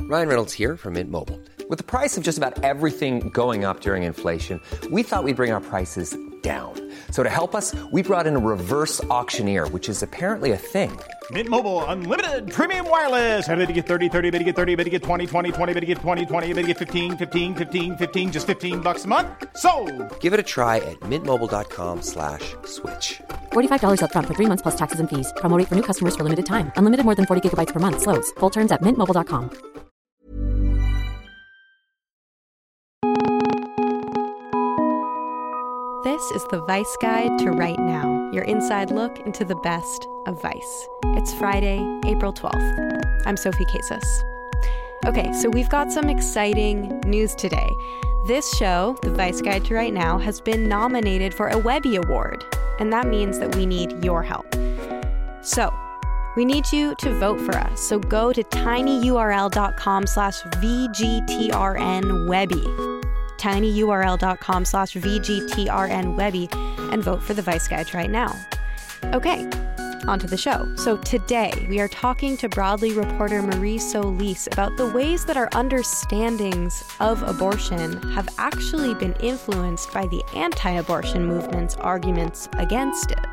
Ryan Reynolds here from Mint Mobile. With the price of just about everything going up during inflation, we thought we'd bring our prices down. So to help us, we brought in a reverse auctioneer, which is apparently a thing. Mint Mobile Unlimited Premium Wireless. How to get 30, 30, bit to get 30, bit to get 20, 20, 20, bit to get 20, 20, bit to get 15, 15, 15, 15, just $15 a month? Sold! Give it a try at mintmobile.com/switch. $45 up front for 3 months plus taxes and fees. Promo rate for new customers for limited time. Unlimited more than 40 gigabytes per month. Slows full terms at mintmobile.com. This is the Vice Guide to Right Now, your inside look into the best of Vice. It's Friday, April 12th. I'm Sophie Casas. Okay, so we've got some exciting news today. This show, the Vice Guide to Right Now, has been nominated for a Webby Award, and that means that we need your help. So, we need you to vote for us. So go to tinyurl.com/VGTRNWebby. tinyurl.com/VGTRNWebby and vote for the Vice Guide to Right Now. Okay, on to the show. So today we are talking to Broadly reporter Marie Solis about the ways that our understandings of abortion have actually been influenced by the anti-abortion movement's arguments against it.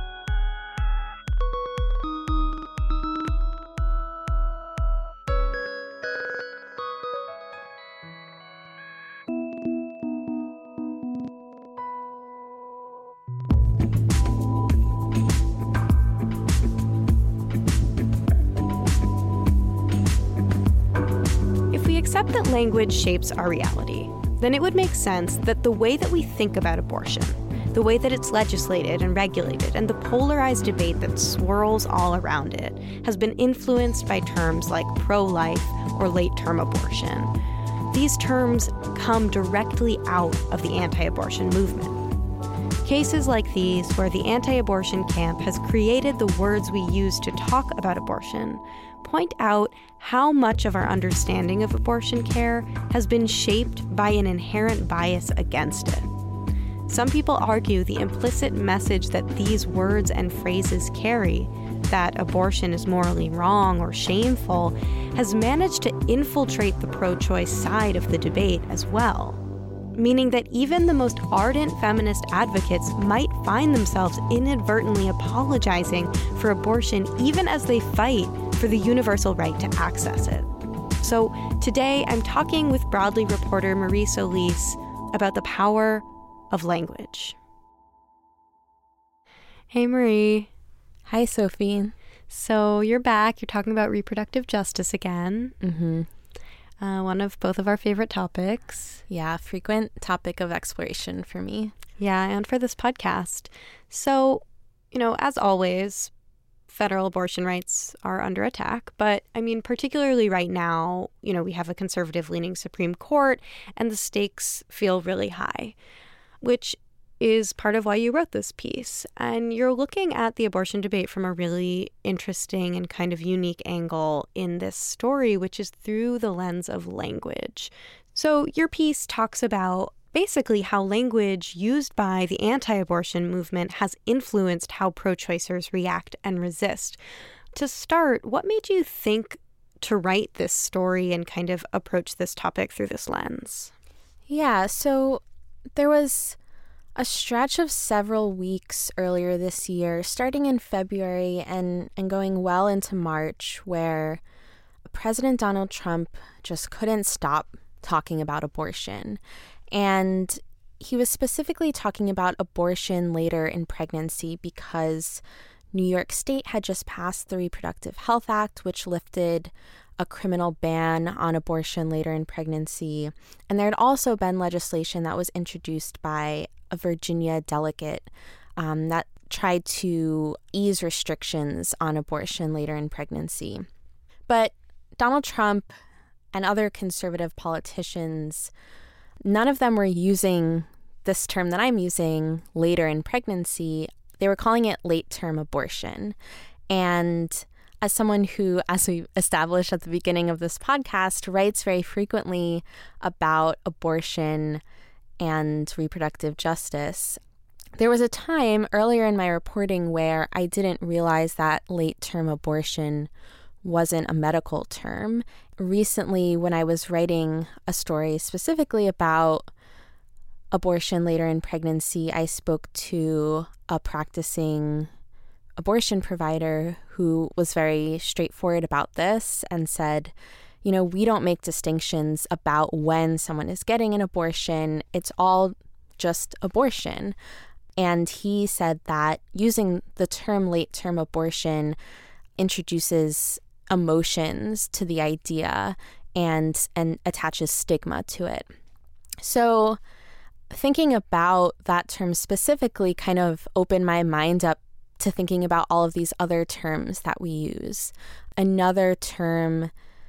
Accept that language shapes our reality, then it would make sense that the way that we think about abortion, the way that it's legislated and regulated, and the polarized debate that swirls all around it has been influenced by terms like pro-life or late-term abortion. These terms come directly out of the anti-abortion movement. Cases like these, where the anti-abortion camp has created the words we use to talk about abortion, point out how much of our understanding of abortion care has been shaped by an inherent bias against it. Some people argue the implicit message that these words and phrases carry, that abortion is morally wrong or shameful, has managed to infiltrate the pro-choice side of the debate as well. Meaning that even the most ardent feminist advocates might find themselves inadvertently apologizing for abortion even as they fight for the universal right to access it. So today I'm talking with Broadly reporter Marie Solis about the power of language. Hey Marie. Hi Sophie. So you're back. You're talking about reproductive justice again. Mm-hmm. One of both of our favorite topics. Yeah, frequent topic of exploration for me. Yeah, and for this podcast. So, as always, federal abortion rights are under attack. But, particularly right now, we have a conservative-leaning Supreme Court, and the stakes feel really high, which is part of why you wrote this piece. And you're looking at the abortion debate from a really interesting and kind of unique angle in this story, which is through the lens of language. So your piece talks about basically how language used by the anti-abortion movement has influenced how pro-choicers react and resist. To start, what made you think to write this story and kind of approach this topic through this lens? Yeah, so there was a stretch of several weeks earlier this year, starting in February and going well into March, where President Donald Trump just couldn't stop talking about abortion. And he was specifically talking about abortion later in pregnancy because New York State had just passed the Reproductive Health Act, which lifted a criminal ban on abortion later in pregnancy. And there had also been legislation that was introduced by a Virginia delegate that tried to ease restrictions on abortion later in pregnancy. But Donald Trump and other conservative politicians, none of them were using this term that I'm using, later in pregnancy. They were calling it late-term abortion. And as someone who, as we established at the beginning of this podcast, writes very frequently about abortion and reproductive justice, there was a time earlier in my reporting where I didn't realize that late-term abortion wasn't a medical term. Recently, when I was writing a story specifically about abortion later in pregnancy, I spoke to a practicing abortion provider who was very straightforward about this and said, you know, we don't make distinctions about when someone is getting an abortion. It's all just abortion. And he said that using the term late-term abortion introduces emotions to the idea and attaches stigma to it. So thinking about that term specifically kind of opened my mind up to thinking about all of these other terms that we use. Another term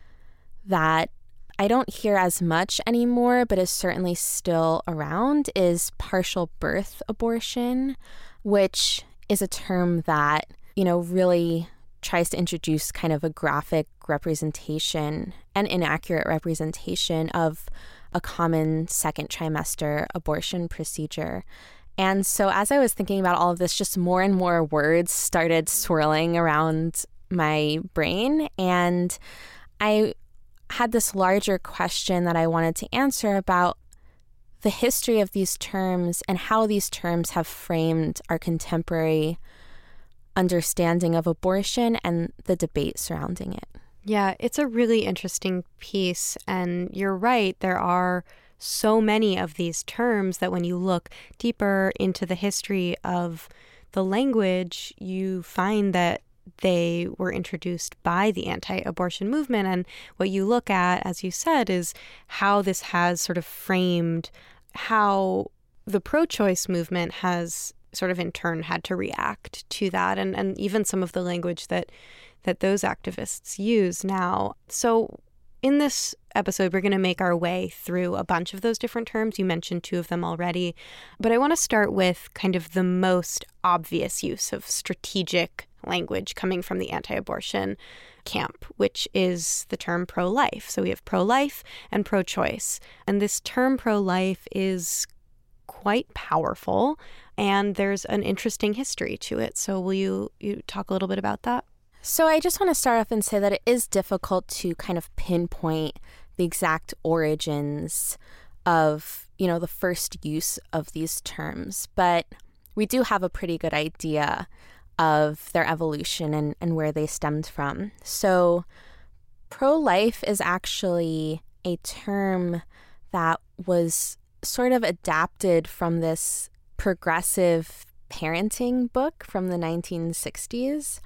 that I don't hear as much anymore, but is certainly still around, is partial birth abortion, which is a term that, you know, really tries to introduce kind of a graphic representation and inaccurate representation of a common second trimester abortion procedure. And so as I was thinking about all of this, just more and more words started swirling around my brain. And I had this larger question that I wanted to answer about the history of these terms and how these terms have framed our contemporary understanding of abortion and the debate surrounding it. Yeah, it's a really interesting piece. And you're right, there are so many of these terms that when you look deeper into the history of the language, you find that they were introduced by the anti-abortion movement. And what you look at, as you said, is how this has sort of framed how the pro-choice movement has sort of in turn had to react to that, and even some of the language that those activists use now. So in this episode, we're going to make our way through a bunch of those different terms. You mentioned two of them already, but I want to start with kind of the most obvious use of strategic language coming from the anti-abortion camp, which is the term pro-life. So we have pro-life and pro-choice. And this term pro-life is quite powerful, and there's an interesting history to it. So will you talk a little bit about that? So I just want to start off and say that it is difficult to kind of pinpoint the exact origins of, you know, the first use of these terms, but we do have a pretty good idea of their evolution and where they stemmed from. So pro-life is actually a term that was sort of adapted from this progressive parenting book from the 1960s.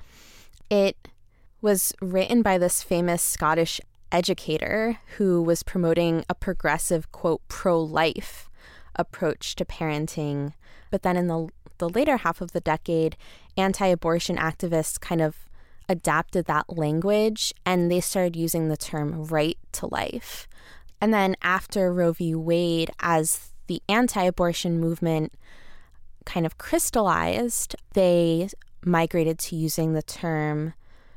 It was written by this famous Scottish educator who was promoting a progressive, quote, pro-life approach to parenting. But then in the later half of the decade, anti-abortion activists kind of adapted that language and they started using the term right to life. And then after Roe v. Wade, as the anti-abortion movement kind of crystallized, they migrated to using the term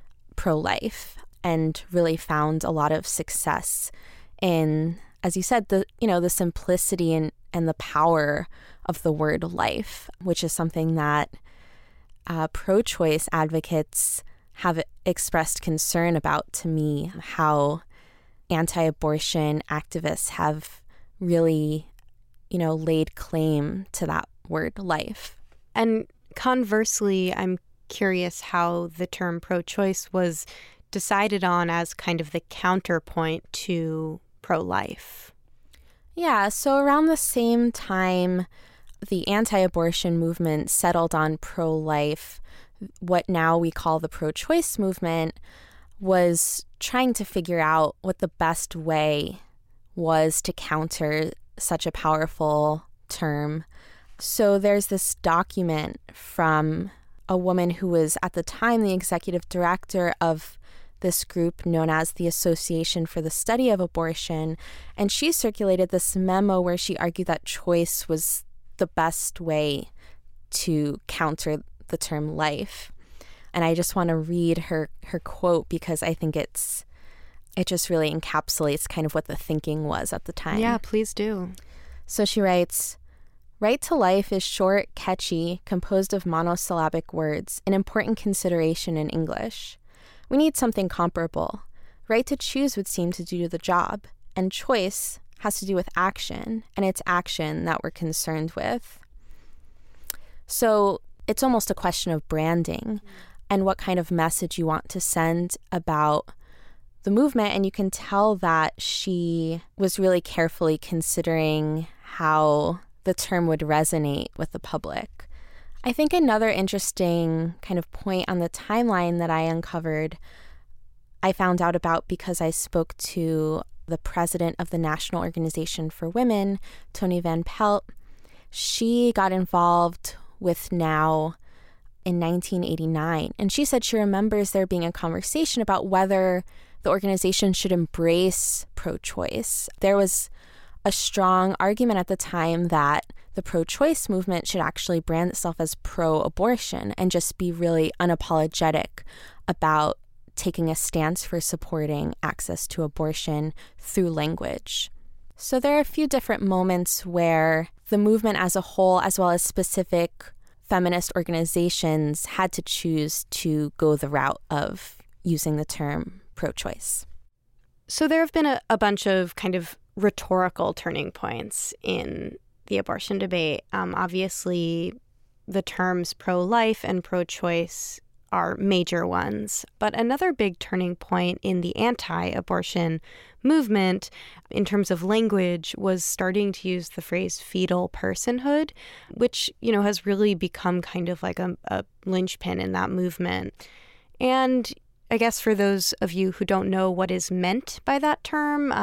pro-life and really found a lot of success in, as you said, the simplicity and the power of the word life, which is something that pro-choice advocates have expressed concern about to me, how anti-abortion activists have really, laid claim to that word life. And conversely, I'm curious how the term pro-choice was decided on as kind of the counterpoint to pro-life. Yeah, so around the same time the anti-abortion movement settled on pro-life, what now we call the pro-choice movement was trying to figure out what the best way was to counter such a powerful term. So there's this document from a woman who was at the time the executive director of this group known as the Association for the Study of Abortion, and she circulated this memo where she argued that choice was the best way to counter the term life. And I just want to read her quote because I think it just really encapsulates kind of what the thinking was at the time. Yeah, please do. So she writes, "Right to life is short, catchy, composed of monosyllabic words, an important consideration in English. We need something comparable. Right to choose would seem to do the job, and choice has to do with action, and it's action that we're concerned with. So it's almost a question of branding and what kind of message you want to send about the movement. And you can tell that she was really carefully considering how the term would resonate with the public. I think another interesting kind of point on the timeline that I uncovered, I found out about because I spoke to the president of the National Organization for Women, Tony Van Pelt. She got involved with NOW in 1989, and she said she remembers there being a conversation about whether the organization should embrace pro-choice. There was a strong argument at the time that the pro-choice movement should actually brand itself as pro-abortion and just be really unapologetic about taking a stance for supporting access to abortion through language. So there are a few different moments where the movement as a whole, as well as specific feminist organizations, had to choose to go the route of using the term pro-choice. So there have been a bunch of kind of rhetorical turning points in the abortion debate. Obviously, the terms pro-life and pro-choice are major ones. But another big turning point in the anti-abortion movement in terms of language was starting to use the phrase fetal personhood, which, has really become kind of like a linchpin in that movement. And I guess for those of you who don't know what is meant by that term,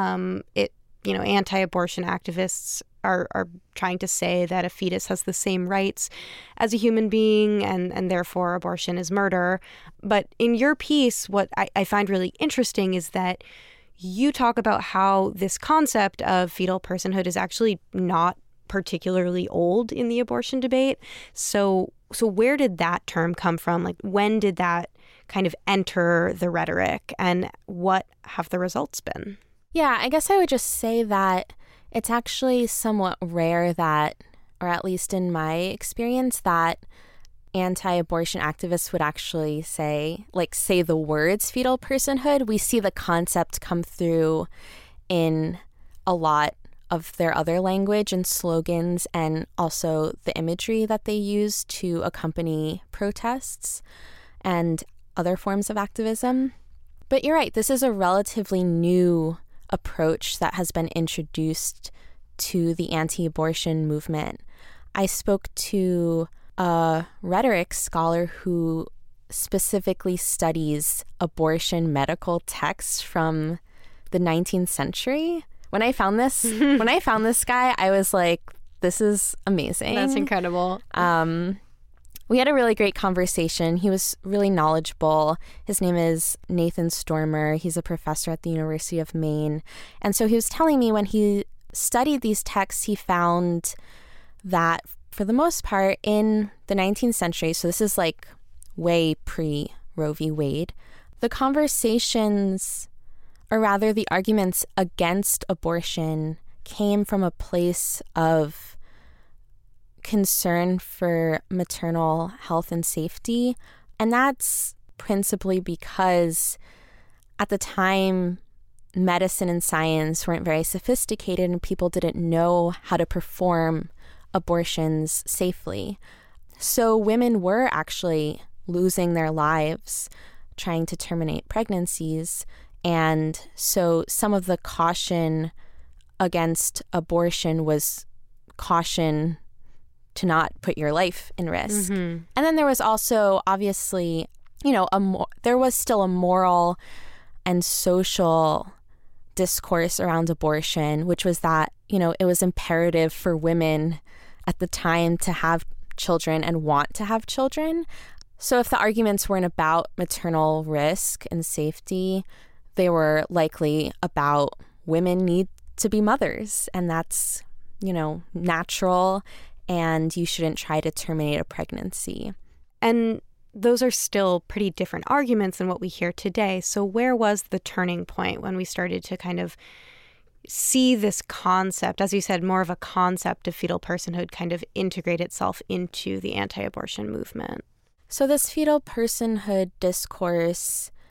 anti-abortion activists are trying to say that a fetus has the same rights as a human being and therefore abortion is murder. But in your piece, what I find really interesting is that you talk about how this concept of fetal personhood is actually not particularly old in the abortion debate. So where did that term come from? Like, when did that kind of enter the rhetoric, and what have the results been? Yeah, I guess I would just say that it's actually somewhat rare that, or at least in my experience, that anti-abortion activists would actually say the words fetal personhood. We see the concept come through in a lot of their other language and slogans, and also the imagery that they use to accompany protests and other forms of activism. But you're right, this is a relatively new approach that has been introduced to the anti-abortion movement. I spoke to a rhetoric scholar who specifically studies abortion medical texts from the 19th century. When I found this guy, I was like, this is amazing. That's incredible. We had a really great conversation. He was really knowledgeable. His name is Nathan Stormer. He's a professor at the University of Maine. And so he was telling me when he studied these texts, he found that for the most part in the 19th century, so this is like way pre-Roe v. Wade, the conversations, or rather the arguments against abortion, came from a place of concern for maternal health and safety. And that's principally because at the time, medicine and science weren't very sophisticated and people didn't know how to perform abortions safely. So women were actually losing their lives trying to terminate pregnancies. And so some of the caution against abortion was caution to not put your life in risk. Mm-hmm. And then there was also, obviously, there was still a moral and social discourse around abortion, which was that, it was imperative for women at the time to have children and want to have children. So if the arguments weren't about maternal risk and safety, they were likely about women need to be mothers, and that's, natural, and you shouldn't try to terminate a pregnancy. And those are still pretty different arguments than what we hear today. So where was the turning point when we started to kind of see this concept, as you said, more of a concept of fetal personhood kind of integrate itself into the anti-abortion movement? So this fetal personhood discourse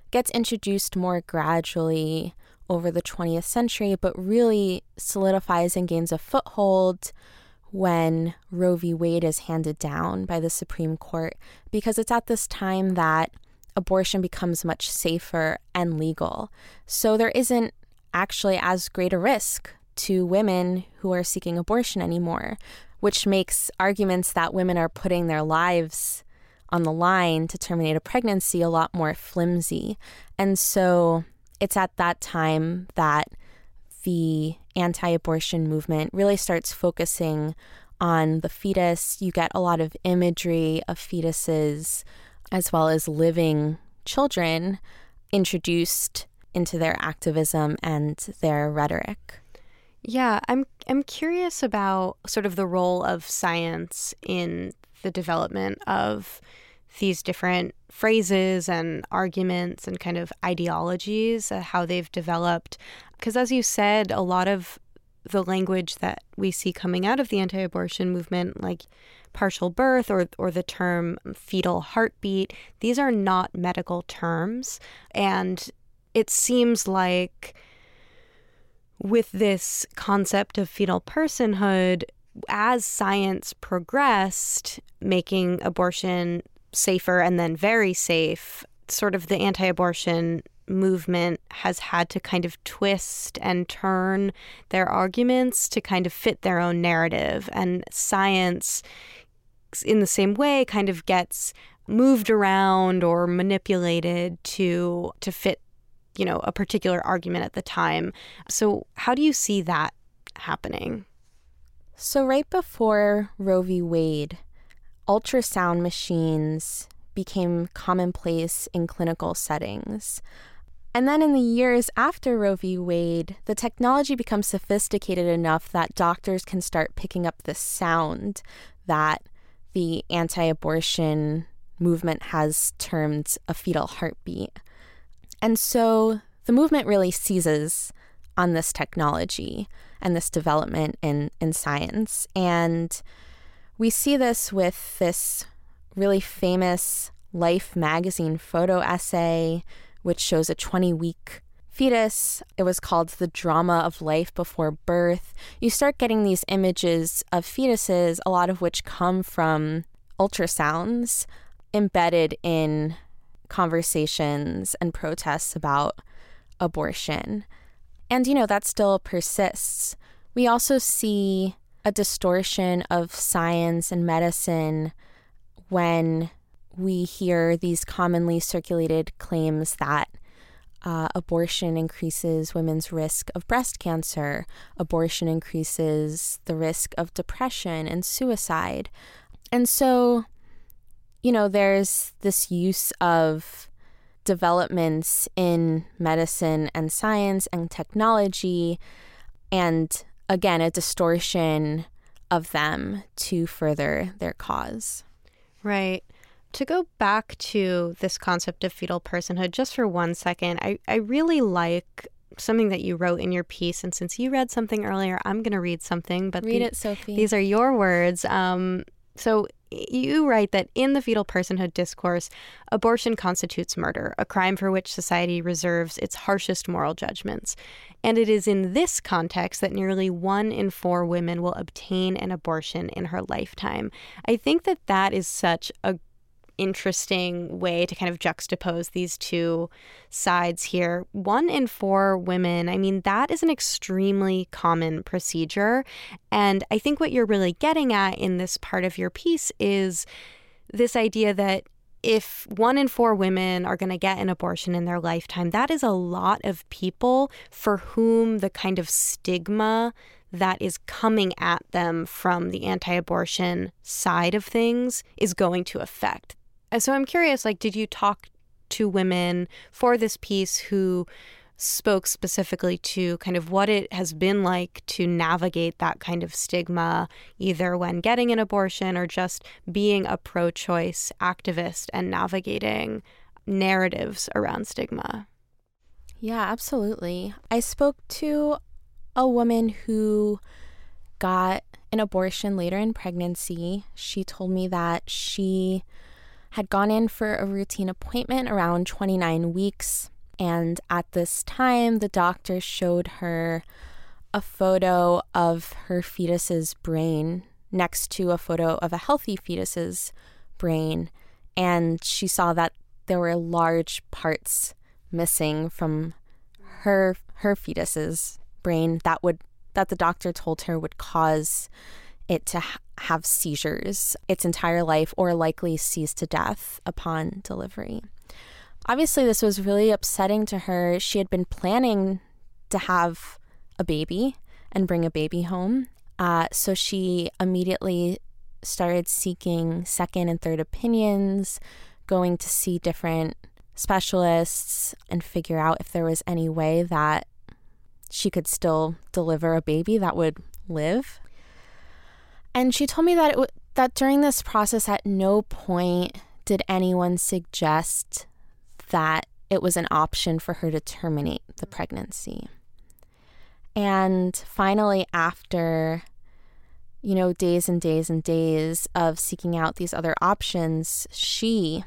gets introduced more gradually over the 20th century, but really solidifies and gains a foothold when Roe v. Wade is handed down by the Supreme Court, because it's at this time that abortion becomes much safer and legal. So there isn't actually as great a risk to women who are seeking abortion anymore, which makes arguments that women are putting their lives on the line to terminate a pregnancy a lot more flimsy. And so it's at that time that the anti-abortion movement really starts focusing on the fetus. You get a lot of imagery of fetuses as well as living children introduced into their activism and their rhetoric. Yeah, I'm curious about sort of the role of science in the development of these different phrases and arguments and kind of ideologies, how they've developed. Because as you said, a lot of the language that we see coming out of the anti-abortion movement, like partial birth or the term fetal heartbeat, these are not medical terms. And it seems like with this concept of fetal personhood, as science progressed, making abortion safer and then very safe, sort of the anti-abortion movement has had to kind of twist and turn their arguments to kind of fit their own narrative. And science, in the same way, kind of gets moved around or manipulated to fit, a particular argument at the time. So how do you see that happening? So right before Roe v. Wade, ultrasound machines became commonplace in clinical settings. And then in the years after Roe v. Wade, the technology becomes sophisticated enough that doctors can start picking up the sound that the anti-abortion movement has termed a fetal heartbeat. And so the movement really seizes on this technology and this development in science. And we see this with this really famous Life magazine photo essay, which shows a 20-week fetus. It was called The Drama of Life Before Birth. You start getting these images of fetuses, a lot of which come from ultrasounds, embedded in conversations and protests about abortion. And, that still persists. We also see a distortion of science and medicine when we hear these commonly circulated claims that abortion increases women's risk of breast cancer, abortion increases the risk of depression and suicide. And so, there's this use of developments in medicine and science and technology, and again, a distortion of them to further their cause. Right. To go back to this concept of fetal personhood just for 1 second, I really like something that you wrote in your piece. And since you read something earlier, I'm going to read something. But read it, Sophie. These are your words. So you write that in the fetal personhood discourse, abortion constitutes murder, a crime for which society reserves its harshest moral judgments. And it is in this context that nearly 1 in 4 women will obtain an abortion in her lifetime. I think that is such a interesting way to kind of juxtapose these two sides here. 1 in 4 women, that is an extremely common procedure. And I think what you're really getting at in this part of your piece is this idea that if 1 in 4 women are going to get an abortion in their lifetime, that is a lot of people for whom the kind of stigma that is coming at them from the anti-abortion side of things is going to affect. So I'm curious, did you talk to women for this piece who spoke specifically to kind of what it has been like to navigate that kind of stigma, either when getting an abortion or just being a pro-choice activist and navigating narratives around stigma? Yeah, absolutely. I spoke to a woman who got an abortion later in pregnancy. She told me that she had gone in for a routine appointment around 29 weeks. And at this time, the doctor showed her a photo of her fetus's brain next to a photo of a healthy fetus's brain. And she saw that there were large parts missing from her fetus's brain that the doctor told her would cause it to have seizures its entire life or likely cease to death upon delivery. Obviously, this was really upsetting to her. She had been planning to have a baby and bring a baby home. So she immediately started seeking second and third opinions, going to see different specialists and figure out if there was any way that she could still deliver a baby that would live. And she told me that that during this process, at no point did anyone suggest that it was an option for her to terminate the pregnancy. And finally, after, days and days and days of seeking out these other options, she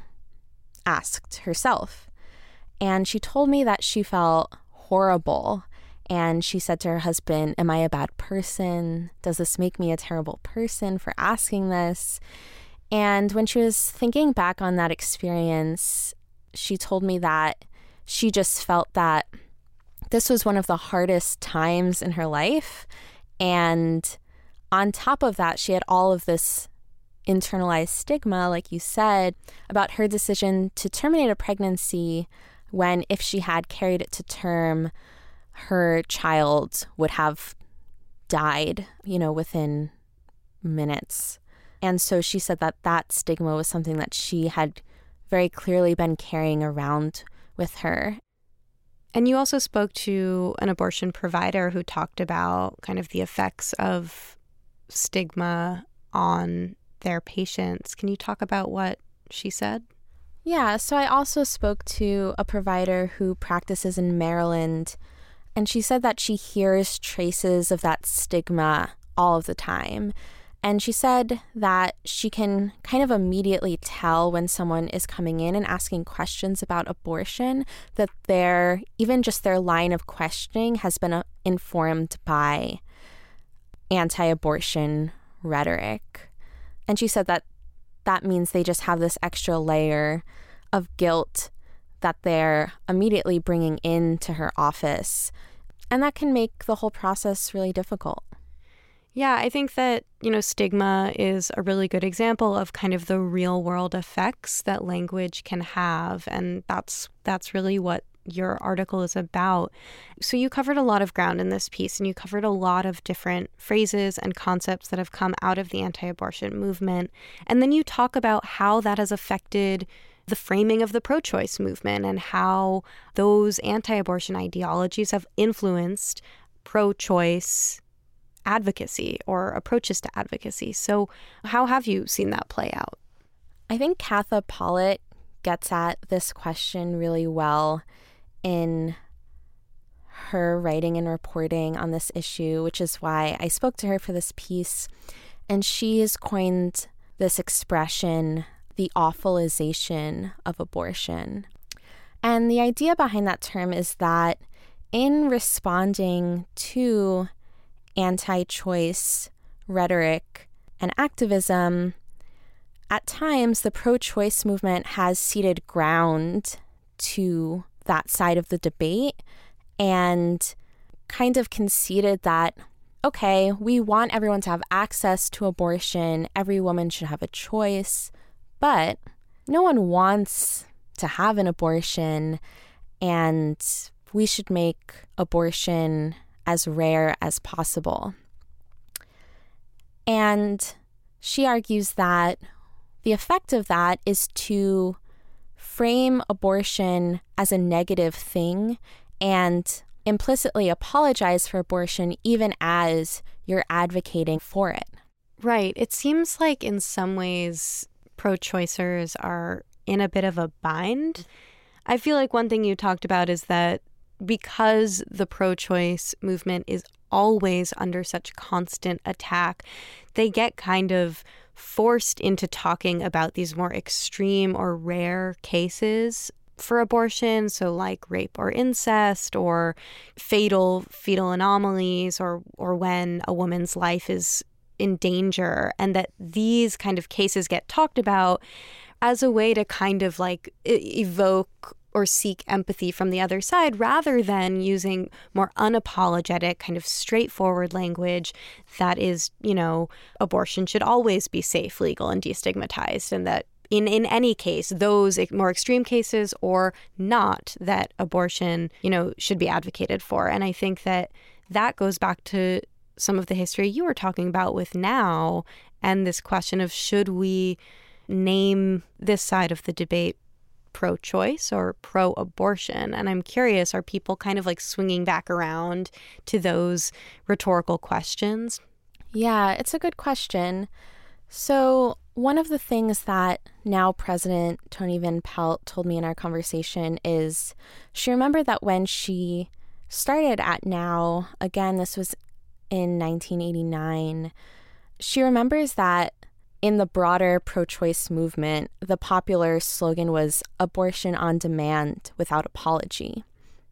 asked herself. And she told me that she felt horrible. And she said to her husband, "Am I a bad person? Does this make me a terrible person for asking this?" And when she was thinking back on that experience, she told me that she just felt that this was one of the hardest times in her life. And on top of that, she had all of this internalized stigma, like you said, about her decision to terminate a pregnancy when, if she had carried it to term, her child would have died, within minutes. And so she said that that stigma was something that she had very clearly been carrying around with her. And you also spoke to an abortion provider who talked about kind of the effects of stigma on their patients. Can you talk about what she said? Yeah, so I also spoke to a provider who practices in Maryland, and she said that she hears traces of that stigma all of the time. And she said that she can kind of immediately tell when someone is coming in and asking questions about abortion, that even just their line of questioning has been informed by anti-abortion rhetoric. And she said that that means they just have this extra layer of guilt that they're immediately bringing into her office. And that can make the whole process really difficult. Yeah, I think that, stigma is a really good example of kind of the real world effects that language can have. And that's really what your article is about. So you covered a lot of ground in this piece, and you covered a lot of different phrases and concepts that have come out of the anti-abortion movement. And then you talk about how that has affected the framing of the pro-choice movement and how those anti-abortion ideologies have influenced pro-choice advocacy or approaches to advocacy. So how have you seen that play out? I think Katha Pollitt gets at this question really well in her writing and reporting on this issue, which is why I spoke to her for this piece. And she has coined this expression, the awfulization of abortion. And the idea behind that term is that in responding to anti-choice rhetoric and activism, at times the pro-choice movement has ceded ground to that side of the debate and kind of conceded that, okay, we want everyone to have access to abortion, every woman should have a choice, but no one wants to have an abortion, and we should make abortion as rare as possible. And she argues that the effect of that is to frame abortion as a negative thing and implicitly apologize for abortion even as you're advocating for it. Right. It seems like in some ways pro-choicers are in a bit of a bind. I feel like one thing you talked about is that because the pro-choice movement is always under such constant attack, they get kind of forced into talking about these more extreme or rare cases for abortion, so like rape or incest or fatal fetal anomalies or when a woman's life is in danger, and that these kind of cases get talked about as a way to kind of like evoke or seek empathy from the other side, rather than using more unapologetic, kind of straightforward language that is, abortion should always be safe, legal, and destigmatized, and that in any case, those more extreme cases or not, that abortion, should be advocated for. And I think that goes back to some of the history you were talking about with Now, and this question of should we name this side of the debate pro-choice or pro-abortion? And I'm curious, are people kind of like swinging back around to those rhetorical questions? Yeah, it's a good question. So one of the things that Now President Toni Van Pelt told me in our conversation is she remembered that when she started at Now, again, this was in 1989, she remembers that in the broader pro-choice movement, the popular slogan was abortion on demand without apology,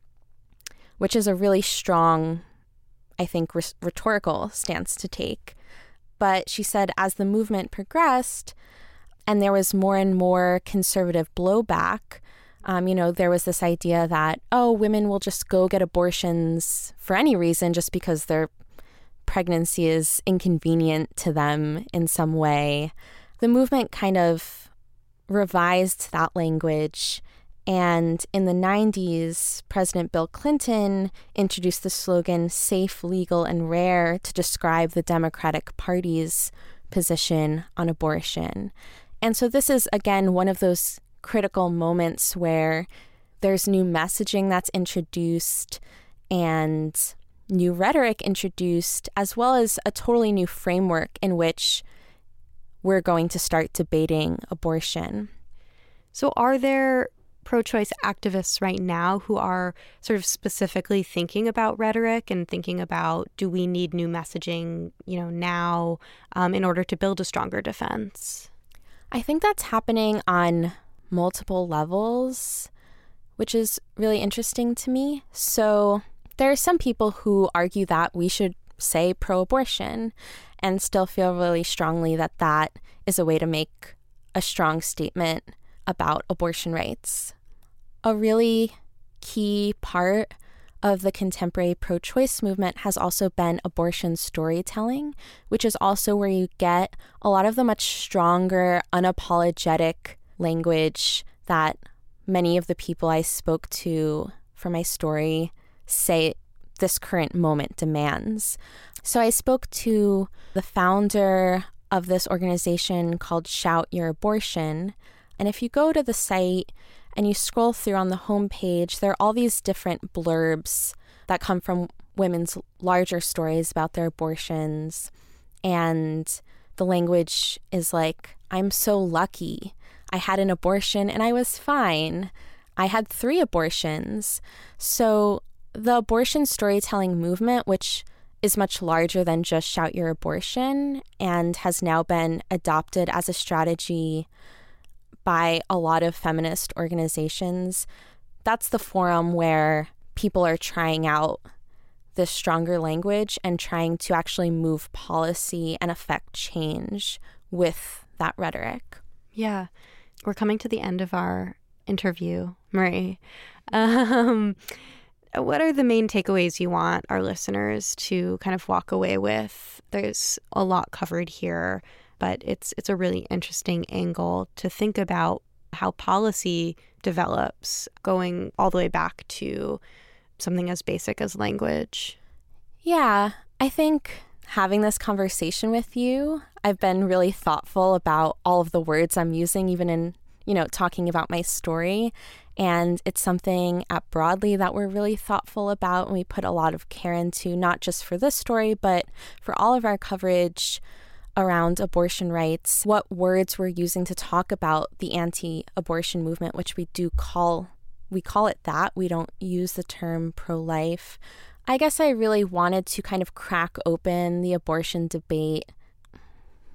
which is a really strong, I think, rhetorical stance to take. But she said as the movement progressed and there was more and more conservative blowback, there was this idea that, women will just go get abortions for any reason just because their pregnancy is inconvenient to them in some way. The movement kind of revised that language, and in the 90s, President Bill Clinton introduced the slogan safe, legal, and rare to describe the Democratic Party's position on abortion. And so this is, again, one of those critical moments where there's new messaging that's introduced and new rhetoric introduced, as well as a totally new framework in which we're going to start debating abortion. So are there pro-choice activists right now who are sort of specifically thinking about rhetoric and thinking about, do we need new messaging, now in order to build a stronger defense? I think that's happening on multiple levels, which is really interesting to me. So there are some people who argue that we should say pro-abortion and still feel really strongly that that is a way to make a strong statement about abortion rights. A really key part of the contemporary pro-choice movement has also been abortion storytelling, which is also where you get a lot of the much stronger, unapologetic language that many of the people I spoke to for my story say this current moment demands. So I spoke to the founder of this organization called Shout Your Abortion. And if you go to the site and you scroll through on the homepage, there are all these different blurbs that come from women's larger stories about their abortions. And the language is like, I'm so lucky. I had an abortion and I was fine. I had 3 abortions. So the abortion storytelling movement, which is much larger than just Shout Your Abortion and has now been adopted as a strategy by a lot of feminist organizations, that's the forum where people are trying out this stronger language and trying to actually move policy and affect change with that rhetoric. Yeah. We're coming to the end of our interview, Marie. What are the main takeaways you want our listeners to kind of walk away with? There's a lot covered here, but it's a really interesting angle to think about how policy develops, going all the way back to something as basic as language. Yeah, I think having this conversation with you, I've been really thoughtful about all of the words I'm using, even in, talking about my story. And it's something at Broadly that we're really thoughtful about, and we put a lot of care into, not just for this story, but for all of our coverage around abortion rights, what words we're using to talk about the anti-abortion movement, which we call it that. We don't use the term pro-life. I guess I really wanted to kind of crack open the abortion debate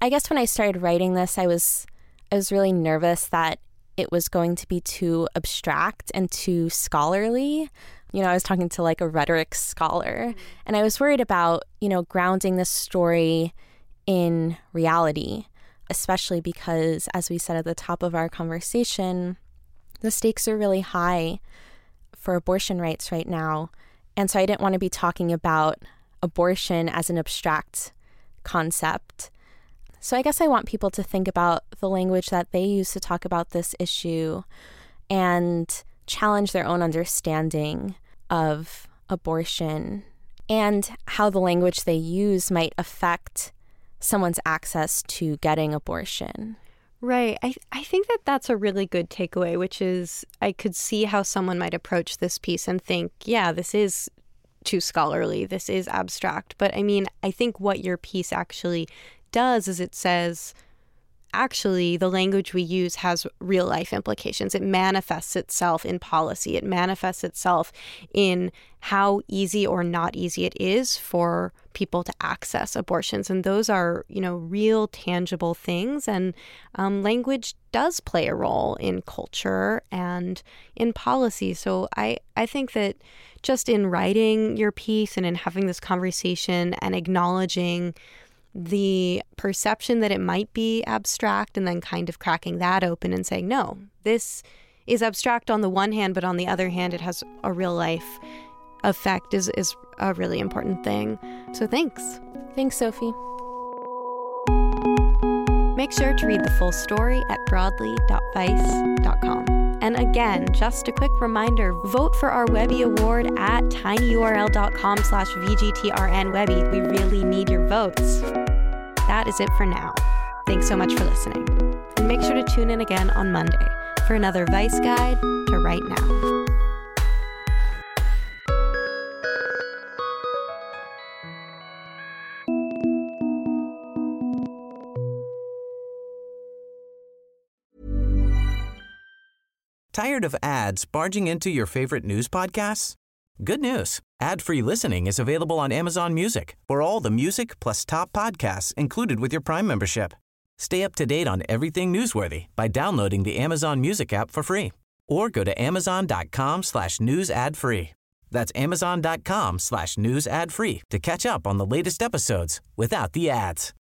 I guess when I started writing this, I was really nervous that it was going to be too abstract and too scholarly. I was talking to like a rhetoric scholar, and I was worried about, grounding this story in reality, especially because, as we said at the top of our conversation, the stakes are really high for abortion rights right now. And so I didn't want to be talking about abortion as an abstract concept. So I guess I want people to think about the language that they use to talk about this issue and challenge their own understanding of abortion and how the language they use might affect someone's access to getting abortion. Right. I think that that's a really good takeaway, which is I could see how someone might approach this piece and think, yeah, this is too scholarly, this is abstract. But I mean, I think what your piece actually does is it says, actually, the language we use has real life implications. It manifests itself in policy. It manifests itself in how easy or not easy it is for people to access abortions. And those are, real tangible things. And language does play a role in culture and in policy. So I think that just in writing your piece and in having this conversation and acknowledging the perception that it might be abstract and then kind of cracking that open and saying, no, this is abstract on the one hand, but on the other hand, it has a real life effect is a really important thing. So thanks. Thanks, Sophie. Make sure to read the full story at broadly.vice.com. And again, just a quick reminder, vote for our Webby Award at tinyurl.com/VGTRNWebby. We really need your votes. That is it for now. Thanks so much for listening. And make sure to tune in again on Monday for another Vice Guide to Right Now. Tired of ads barging into your favorite news podcasts? Good news. Ad-free listening is available on Amazon Music for all the music plus top podcasts included with your Prime membership. Stay up to date on everything newsworthy by downloading the Amazon Music app for free or go to amazon.com/news ad free. That's amazon.com/news ad free to catch up on the latest episodes without the ads.